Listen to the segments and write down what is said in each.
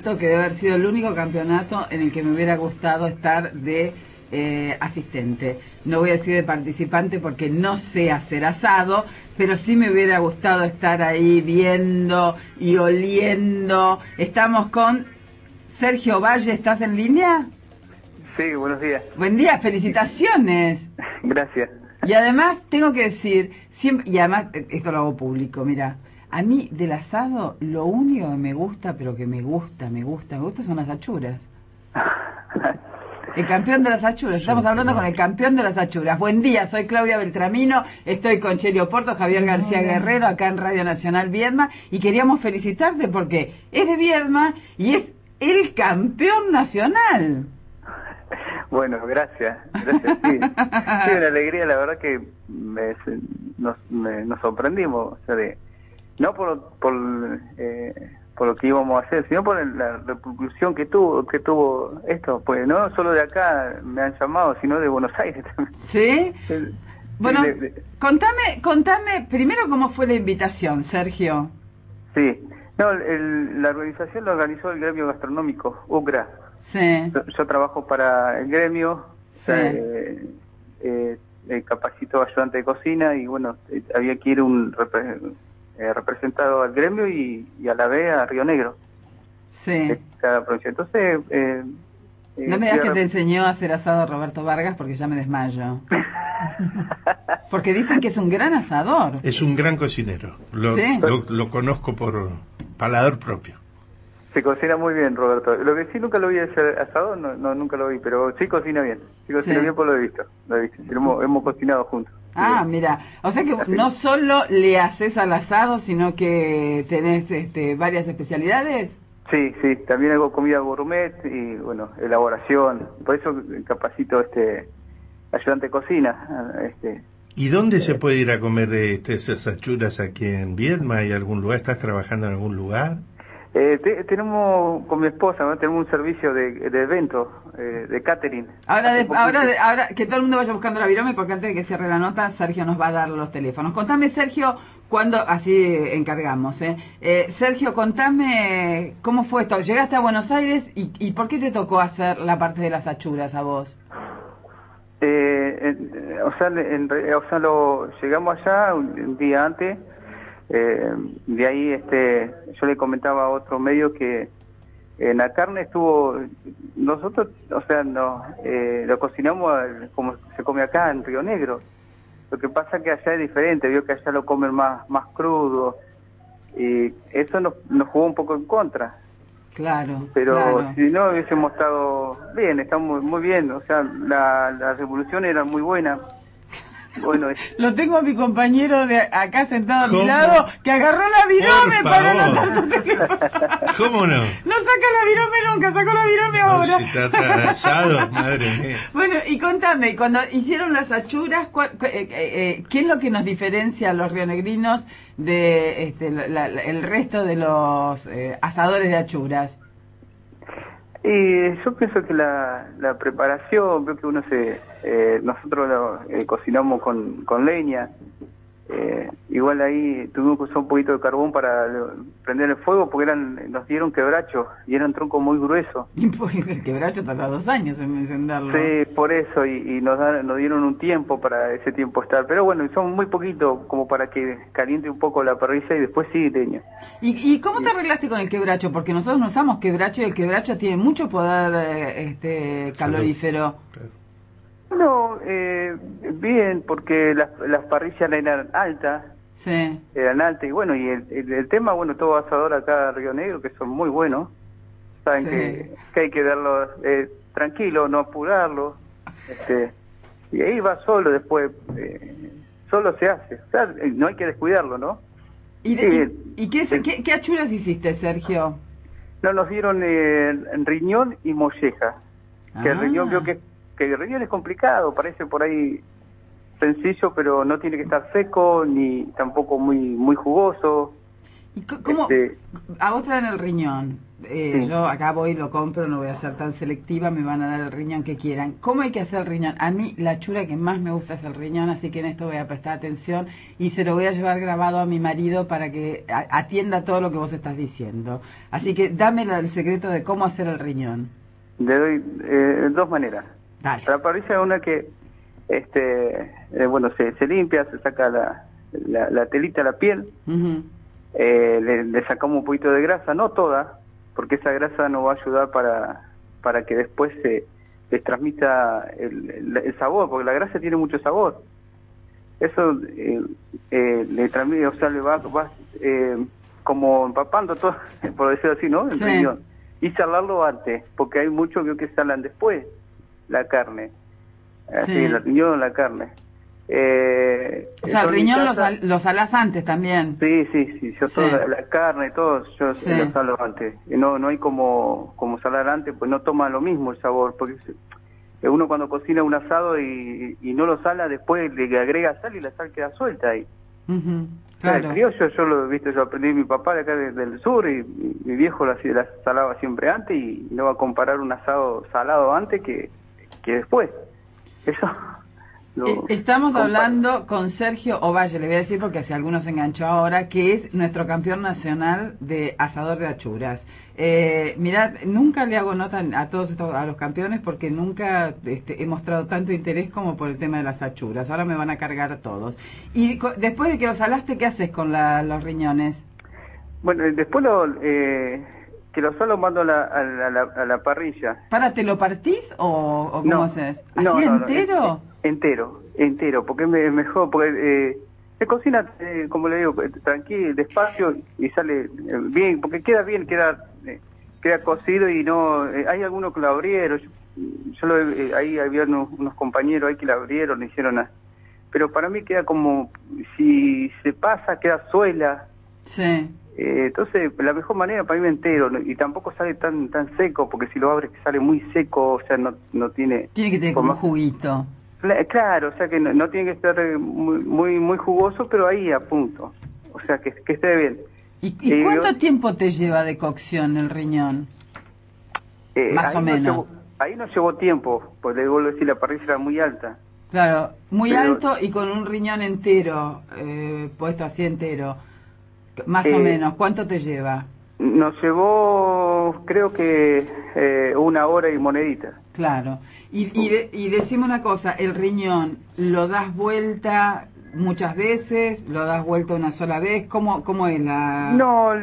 Que debe haber sido el único campeonato en el que me hubiera gustado estar de asistente. No voy a decir de participante porque no sé hacer asado, pero sí me hubiera gustado estar ahí viendo y oliendo. Estamos con Sergio Valle, ¿estás en línea? Sí, buenos días. Buen día, felicitaciones. Gracias. Y además tengo que decir, siempre, y además esto lo hago público, mira, a mí del asado lo único que me gusta, pero que me gusta son las achuras. El campeón de las achuras, estamos hablando con el campeón de las achuras. Buen día, soy Claudia Beltramino, estoy con Chelio Porto, Javier García Guerrero, acá en Radio Nacional Viedma, y queríamos felicitarte porque es de Viedma y es el campeón nacional. Bueno, gracias, sí. Sí, una alegría, la verdad que nos sorprendimos, o sea, no por lo que íbamos a hacer, sino por la repercusión que tuvo esto, pues no solo de acá me han llamado, sino de Buenos Aires también. ¿Sí? Bueno, contame primero cómo fue la invitación, Sergio. Sí, no, la organización la organizó el gremio gastronómico, UCRA. Sí. Yo trabajo para el gremio, sí. Capacito ayudante de cocina y bueno, había que ir representado al gremio y a la vez a Río Negro. Sí. De cada provincia. Entonces... no me digas que te enseñó a hacer asado Roberto Vargas porque ya me desmayo. Porque dicen que es un gran asador. Es un gran cocinero. Lo conozco por paladar propio. Se cocina muy bien, Roberto. Lo que sí nunca lo vi hacer asado, nunca lo vi, pero sí cocina bien. Sí cocina bien, por lo he visto. Hemos cocinado juntos. Ah, mira, o sea que no solo le haces al asado, sino que tenés varias especialidades. Sí, también hago comida gourmet y bueno, elaboración. Por eso capacito ayudante de cocina. ¿Y dónde se puede ir a comer esas achuras aquí en Viedma? ¿Hay algún lugar? ¿Estás trabajando en algún lugar? Tenemos con mi esposa, ¿no? Tenemos un servicio de eventos, de catering. Ahora que todo el mundo vaya buscando la virome, porque antes de que cierre la nota, Sergio nos va a dar los teléfonos. Contame, Sergio, así encargamos, Sergio, contame cómo fue esto. Llegaste a Buenos Aires y ¿por qué te tocó hacer la parte de las achuras a vos? Llegamos allá un día antes. De ahí yo le comentaba a otro medio que en la carne nosotros lo cocinamos como se come acá en Río Negro. Lo que pasa es que allá es diferente, vio que allá lo comen más crudo y eso nos jugó un poco en contra. Claro. Pero si no hubiésemos estado bien, estamos muy bien, o sea, la revolución era muy buena. Bueno, lo tengo a mi compañero de acá sentado a mi lado que agarró la virome para anotar tu teléfono. ¿Cómo no? No saca la virome nunca, sacó la virome ahora. Si trata de asado, madre mía. Bueno, y contame, cuando hicieron las achuras, ¿qué es lo que nos diferencia a los rionegrinos de el resto de los asadores de achuras? Y yo pienso que la preparación, veo que nosotros cocinamos con leña, igual ahí tuvimos que usar un poquito de carbón para prender el fuego porque nos dieron quebracho y eran troncos muy gruesos. El quebracho tarda 2 años en encenderlo. Sí, por eso, y nos dieron un tiempo para ese tiempo estar, pero bueno, son muy poquitos como para que caliente un poco la parrilla y después sí leña. ¿Y cómo te arreglaste con el quebracho? Porque nosotros no usamos quebracho y el quebracho tiene mucho poder calorífero. No, bien, porque las parrillas eran altas. Sí. Eran altas, y bueno, y el tema, bueno, todo asador acá de Río Negro, que son muy buenos, saben que hay que darlo tranquilo, no apurarlo, y ahí va solo después, solo se hace, o sea, no hay que descuidarlo, ¿no? ¿Y qué achuras hiciste, Sergio? No, nos dieron riñón y molleja, que el riñón veo que el riñón es complicado, parece por ahí sencillo, pero no tiene que estar seco ni tampoco muy jugoso. ¿Y cómo? A vos te dan el riñón. Sí. Yo acá voy y lo compro, no voy a ser tan selectiva, me van a dar el riñón que quieran. ¿Cómo hay que hacer el riñón? A mí la chura que más me gusta es el riñón, así que en esto voy a prestar atención y se lo voy a llevar grabado a mi marido para que atienda todo lo que vos estás diciendo. Así que dame el secreto de cómo hacer el riñón. Le doy dos maneras. Dale. La parrilla es una que, bueno, se limpia, se saca la telita, la piel, Ujú. le sacamos un poquito de grasa, no toda, porque esa grasa nos va a ayudar para que después se les transmita el sabor, porque la grasa tiene mucho sabor. Eso le transmite, o sea, le va como empapando todo, por decirlo así, ¿no? El Sí. riñón. Y salarlo antes, porque hay muchos que salan después la carne. Así, Sí. el riñón, la carne. O sea, el riñón lo salás antes también. Sí, yo Sí. toda la carne, todo, yo Sí. lo salo antes. Y no hay como salar antes, pues no toma lo mismo el sabor, porque uno cuando cocina un asado y no lo sala, después le agrega sal y la sal queda suelta ahí. Ujú. O sea, el Claro. criollo, yo lo he visto, yo aprendí de mi papá de acá del sur, y mi viejo la salaba siempre antes, y no va a comparar un asado salado antes que después. Eso Estamos compara. hablando con Sergio Ovalle, le voy a decir porque si alguno se enganchó ahora, que es nuestro campeón nacional de asador de achuras. Mirad, nunca le hago nota a todos a los campeones porque nunca he mostrado tanto interés como por el tema de las achuras. Ahora me van a cargar todos. Y después de que los salaste, ¿qué haces con los riñones? Bueno, después que lo solo mando a la parrilla. ¿Para, te lo partís o cómo No, haces? ¿Así no, entero? entero, porque es mejor, porque se cocina, como le digo, tranquilo, despacio, y sale bien, porque queda bien, queda cocido, y no, hay algunos que lo abrieron, ahí había unos compañeros ahí que lo abrieron, le hicieron pero para mí queda como, si se pasa, queda suela. Sí. Entonces, la mejor manera para mí entero, ¿no? Y tampoco sale tan seco, porque si lo abres sale muy seco, o sea, no tiene... Tiene que tener como un juguito. Claro, o sea que no tiene que estar muy jugoso, pero ahí a punto, o sea que esté bien. ¿Y cuánto tiempo te lleva de cocción el riñón? Más o menos. Ahí no llevó tiempo, pues le vuelvo a decir, la parrilla era muy alta. Claro, muy alto y con un riñón entero, puesto así entero. Más o menos, ¿cuánto te lleva? Nos llevó, creo que 1 hora y monedita. Claro. Y decime una cosa, ¿el riñón lo das vuelta muchas veces? ¿Lo das vuelta una sola vez? ¿Cómo es la...? No,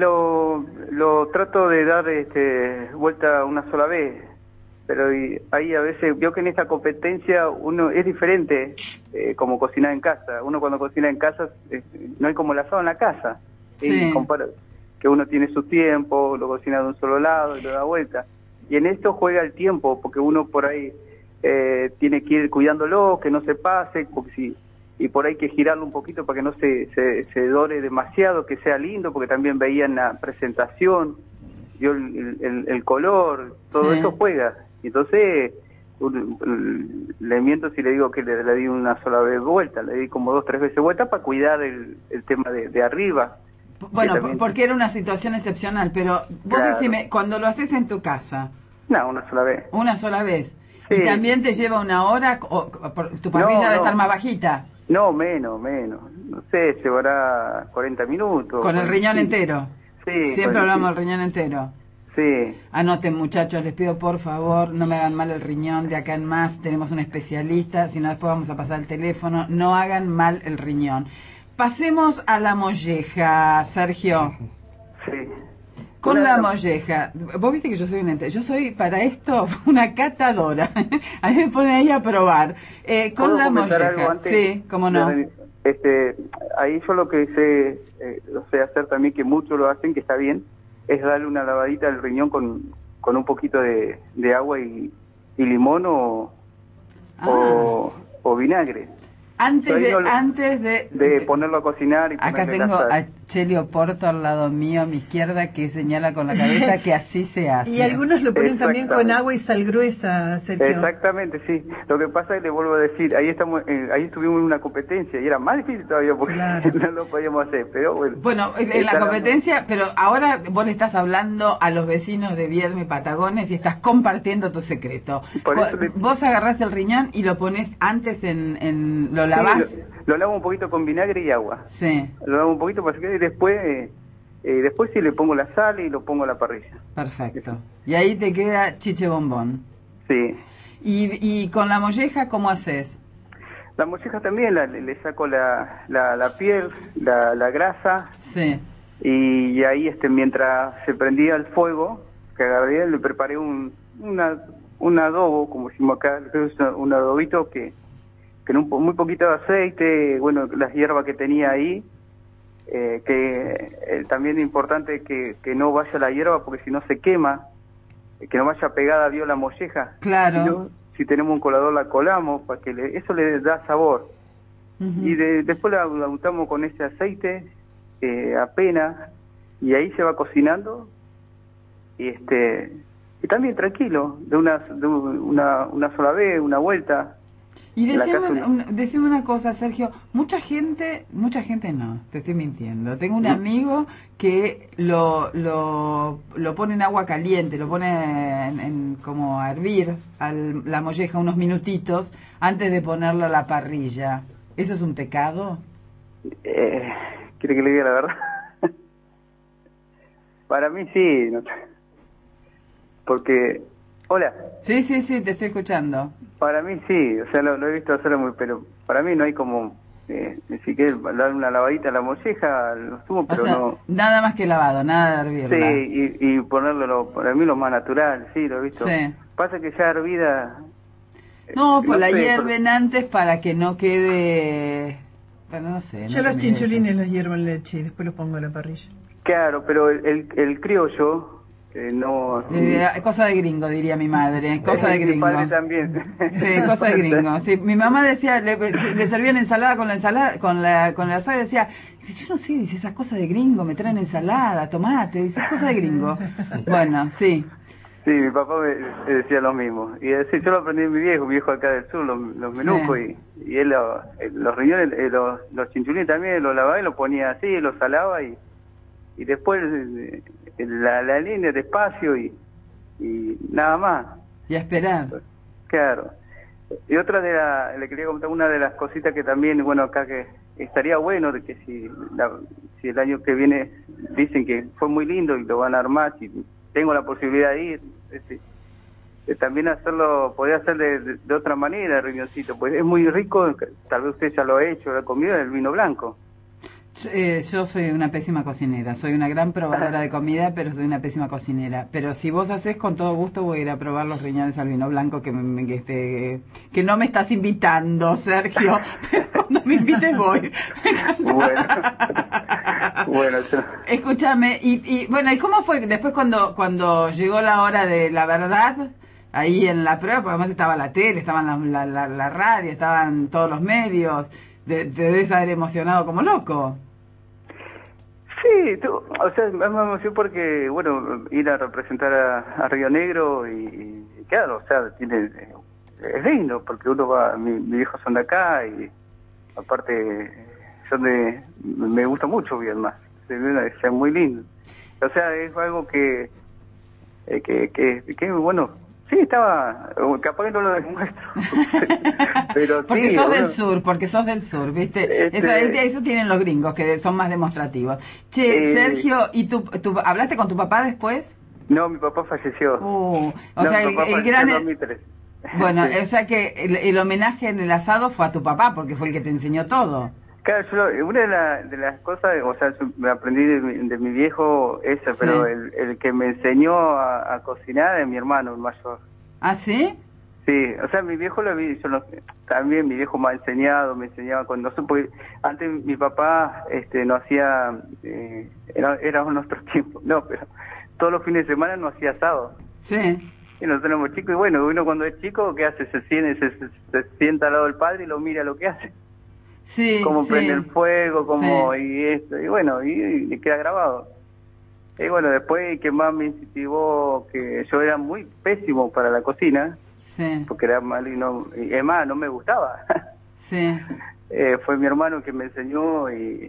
lo trato de dar vuelta una sola vez. Pero ahí a veces, veo que en esta competencia uno es diferente como cocinar en casa. Uno cuando cocina en casa, no hay como el asado en la casa. Sí. Que uno tiene su tiempo, lo cocina de un solo lado y lo da vuelta. Y en esto juega el tiempo, porque uno por ahí tiene que ir cuidándolo, que no se pase, y por ahí hay que girarlo un poquito para que no se dore demasiado, que sea lindo, porque también veían la presentación, yo el color, todo Sí. eso juega. Y entonces le miento si le digo que le di una sola vez vuelta, le di como 2, 3 veces vuelta para cuidar el tema de arriba. Bueno, también... porque era una situación excepcional, pero vos Claro. decime, cuando lo haces en tu casa, No, una sola vez. una sola vez, Sí. ¿y también te lleva 1 hora? ¿Tu parrilla No, debe no. estar más bajita? No, menos. No sé, llevará 40 minutos. ¿Con el riñón Sí. entero? Sí. Siempre hablamos del riñón entero. Sí. Anoten, muchachos, les pido por favor, no me hagan mal el riñón, de acá en más tenemos un especialista, si no después vamos a pasar el teléfono, no hagan mal el riñón. Pasemos a la molleja, Sergio. Sí. Con la molleja, vos viste que yo soy yo soy para esto una catadora, a mí me ponen ahí a probar. Con ¿Puedo la comentar algo molleja, antes? sí, cómo no. Ahí yo lo que sé hacer también, que muchos lo hacen, que está bien, es darle una lavadita al riñón con un poquito de agua y limón o vinagre. Antes Ahí de, no lo- antes de ponerlo a cocinar y acá ponerle la tengo sal. Cheli Oporto al lado mío, a mi izquierda, que señala con la cabeza que así se hace. Y algunos lo ponen también con agua y sal gruesa, Sergio. Exactamente, sí. Lo que pasa es que le vuelvo a decir, ahí estuvimos en una competencia y era más difícil todavía porque no lo podíamos hacer, pero bueno. Bueno, en la competencia, pero ahora vos le estás hablando a los vecinos de Viedma y Patagones y estás compartiendo tu secreto. Vos agarrás el riñón y lo pones antes lo lavás. Sí, lo lavo un poquito con vinagre y agua. Sí. Lo lavo un poquito para que quede y después sí le pongo la sal y lo pongo a la parrilla. Perfecto. Y ahí te queda chiche bombón. Sí. ¿Y con la molleja cómo haces? La molleja también le saco la piel, la grasa. Sí. Y ahí mientras se prendía el fuego, que agarré, le preparé un adobo, como decimos acá, un adobito que en muy poquito de aceite, bueno, las hierbas que tenía ahí, también es importante que no vaya la hierba porque si no se quema, que no vaya pegada vio la molleja. Claro. Si tenemos un colador la colamos para que eso le da sabor. Y después la untamos con ese aceite apenas y ahí se va cocinando y también tranquilo, de una sola vez, una vuelta. Y decime una cosa, Sergio, mucha gente no, te estoy mintiendo. Tengo un amigo que lo pone en agua caliente, lo pone como a hervir la molleja unos minutitos antes de ponerla a la parrilla. ¿Eso es un pecado? ¿Quiere que le diga la verdad? Para mí sí, porque... Hola. Sí, te estoy escuchando. Para mí sí, o sea, lo he visto hacerlo pero para mí no hay como, si quieres dar una lavadita a la molleja, lo sumo, pero no... Nada más que lavado, nada de hervirla. Sí, y ponerlo, para mí lo más natural, sí, lo he visto. Sí. Pasa que ya hervida... No, pues la hierven antes para que no quede... Bueno, no sé. Yo los chinchulines los hiervo en leche y después los pongo a la parrilla. Claro, pero el criollo... no... cosa de gringo, diría mi madre. Cosa de gringo. Mi padre también. Sí, cosa de gringo. Sí, mi mamá decía, le servían ensalada con la asada y decía, yo no sé, dice, esas cosas de gringo, me traen ensalada, tomate, dice, cosa de gringo. Bueno, sí. Sí, mi papá me decía lo mismo. Y yo lo aprendí de mi viejo acá del sur, los menucos, sí. y él los riñones, los chinchulines también los lavaba y los ponía así, los salaba y después la línea despacio y nada más. Y a esperar. Claro. Y le quería contar una de las cositas que también, bueno, acá que estaría bueno, de que si el año que viene dicen que fue muy lindo y lo van a armar, si tengo la posibilidad de ir, también podría hacer de otra manera el riñoncito, pues es muy rico, tal vez usted ya lo ha hecho, lo ha comido, el vino blanco. Yo soy una pésima cocinera, soy una gran probadora de comida, pero soy una pésima cocinera. Pero si vos hacés, con todo gusto voy a ir a probar los riñones al vino blanco que no me estás invitando, Sergio, pero cuando me invites voy. Bueno, escúchame, y bueno, ¿y cómo fue después cuando llegó la hora de la verdad? Ahí en la prueba, porque además estaba la tele, estaban la radio, estaban todos los medios. Te debes haber emocionado como loco. Sí, o sea, me emocionó porque, bueno, ir a representar a Río Negro y claro, o sea, es lindo porque uno va, mis viejos son de acá y aparte me gusta mucho Viedma, es muy lindo. O sea, es algo que bueno, sí, capaz que no lo demuestro. Pero porque sí, sos del sur, ¿viste? Eso tienen los gringos, que son más demostrativos. Che, Sergio, ¿y tú hablaste con tu papá después? No, mi papá falleció. O sea, el gran... 2003. Bueno, o sea que el homenaje en el asado fue a tu papá, porque fue el que te enseñó todo. Claro, una de las cosas, o sea, me aprendí de mi viejo esa, sí. Pero el que me enseñó a cocinar es mi hermano, el mayor. ¿Ah, sí? Sí, o sea, mi viejo lo vi, también mi viejo me enseñaba cuando porque antes mi papá no hacía, era nuestro tiempo, no, pero todos los fines de semana no hacía asado. Sí. Y nosotros éramos chicos, y bueno, uno cuando es chico, ¿qué hace? Se sienta al lado del padre y lo mira lo que hace. Sí, cómo sí. prende el fuego, cómo Sí. y esto, y bueno, y queda grabado. Y bueno, después que más me incentivó, que yo era muy pésimo para la cocina, Sí, porque era mal y es más, no me gustaba. sí. Fue mi hermano que me enseñó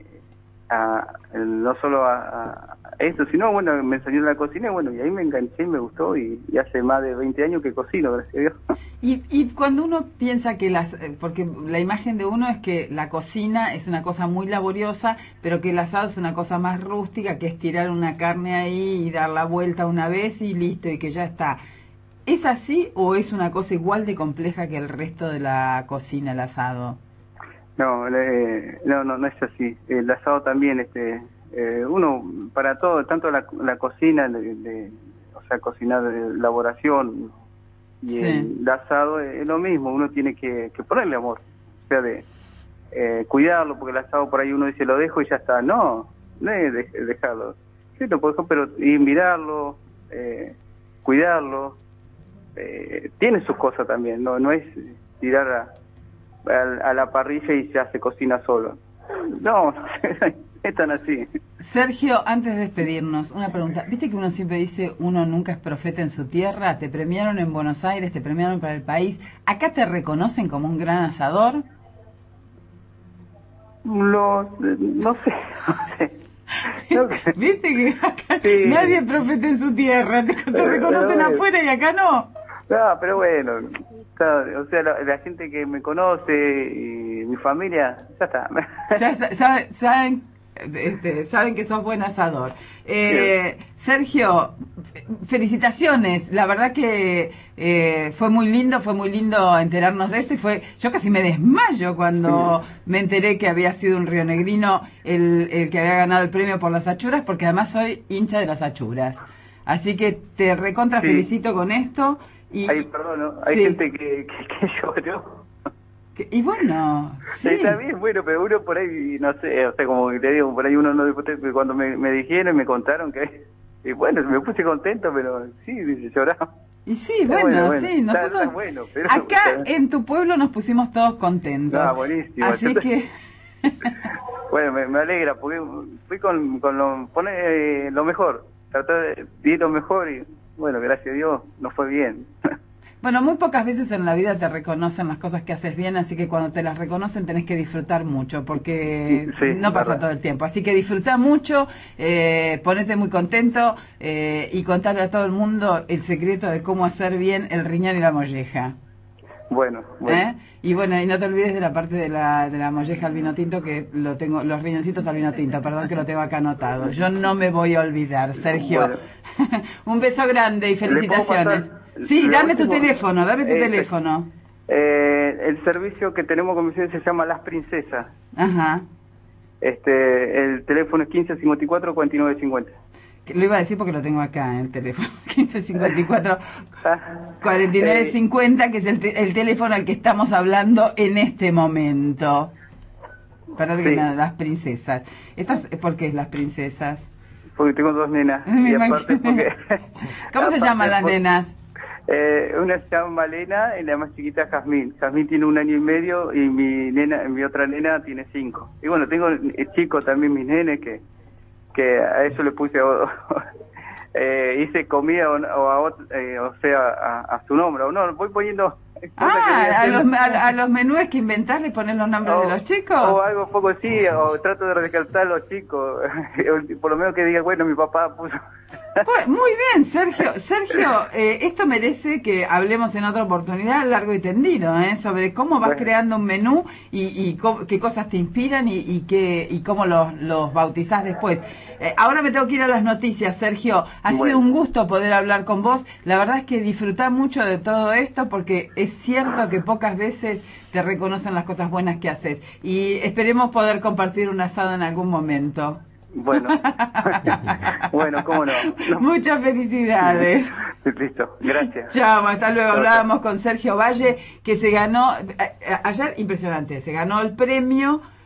no solo a esto, sino bueno, me enseñó la cocina y bueno, y ahí me enganché y me gustó y hace más de 20 años que cocino, gracias a Dios. Y cuando uno piensa que porque la imagen de uno es que la cocina es una cosa muy laboriosa, pero que el asado es una cosa más rústica, que es tirar una carne ahí y dar la vuelta una vez y listo, y que ya está. ¿Es así o es una cosa igual de compleja que el resto de la cocina, el asado? No, no es así. El asado también, uno para todo, tanto la cocina, o sea, cocinar de elaboración y Sí, el asado es lo mismo. Uno tiene que ponerle amor, o sea, de cuidarlo, porque el asado por ahí uno dice lo dejo y ya está. No, no es dejarlo. Sí, lo puedo dejar, pero y mirarlo, cuidarlo, tiene sus cosas también. No es tirar a la parrilla y ya se cocina solo. No, es tan así. Sergio, antes de despedirnos, una pregunta. ¿Viste que uno siempre dice uno nunca es profeta en su tierra? Te premiaron en Buenos Aires, te premiaron para el país. ¿Acá te reconocen como un gran asador? No sé, no sé. No, ¿Viste que acá sí. nadie es profeta en su tierra? Te reconocen bueno. afuera y acá no. No, pero bueno, o sea, la gente que me conoce y mi familia, ya está. Ya saben que sos buen asador. Sergio, felicitaciones. La verdad que fue muy lindo enterarnos de esto y yo casi me desmayo cuando me enteré que había sido un rionegrino el que había ganado el premio por las achuras, porque además soy hincha de las achuras. Así que te recontra felicito con esto. Perdón, ¿no? Hay sí. gente que lloró. Y bueno, sí. Está bien, bueno, pero uno por ahí, no sé, o sea, como que te digo, por ahí uno no, cuando me dijeron, me contaron y bueno, me puse contento, pero sí, dice, lloraba. Y sí, bueno, sí, nosotros está bueno, pero, acá en tu pueblo nos pusimos todos contentos. Ah, buenísimo. Así que... Bueno, me alegra, porque fui con lo mejor, traté de ir lo mejor y bueno, gracias a Dios, nos fue bien. Bueno, muy pocas veces en la vida te reconocen las cosas que haces bien, así que cuando te las reconocen tenés que disfrutar mucho, porque sí, no pasa verdad. todo el tiempo. Así que disfruta mucho, ponete muy contento y contale a todo el mundo el secreto de cómo hacer bien el riñón y la molleja. Bueno. Y bueno, y no te olvides de la parte de la molleja al vino tinto, que lo tengo, los riñoncitos al vino tinto, perdón que lo tengo acá anotado. Yo no me voy a olvidar, Sergio. Bueno. Un beso grande y felicitaciones. Sí, dame tu teléfono. El servicio que tenemos con ustedes se llama Las Princesas. Ajá. El teléfono es 1554-4950. Lo iba a decir porque lo tengo acá en el teléfono. 1554-4950, que es el teléfono al que estamos hablando en este momento. Perdón que nada, Las Princesas. ¿Por qué es Las Princesas? Porque tengo dos nenas. Y aparte porque, ¿Cómo se llaman las nenas? Una se llama Malena y la más chiquita Jazmín. Jazmín tiene 1 año y medio y mi otra nena tiene 5. Y bueno, tengo chicos también, mis nenes, que a eso le puse hice comida o sea a su nombre, o no, voy poniendo a los menús que inventás le pones los nombres de los chicos, o algo poco así, o trato de rescatar a los chicos, por lo menos que diga, bueno, mi papá puso. Pues, muy bien, Sergio, esto merece que hablemos en otra oportunidad largo y tendido, sobre cómo vas creando un menú y qué cosas te inspiran y cómo los bautizás después. Ahora me tengo que ir a las noticias, Sergio. Ha sido un gusto poder hablar con vos. La verdad es que disfrutá mucho de todo esto, porque es cierto que pocas veces te reconocen las cosas buenas que haces. Y esperemos poder compartir un asado en algún momento. Bueno, cómo no. Muchas felicidades. Listo, gracias. Chao, hasta luego. Hablábamos con Sergio Valle, que se ganó, ayer impresionante, se ganó el premio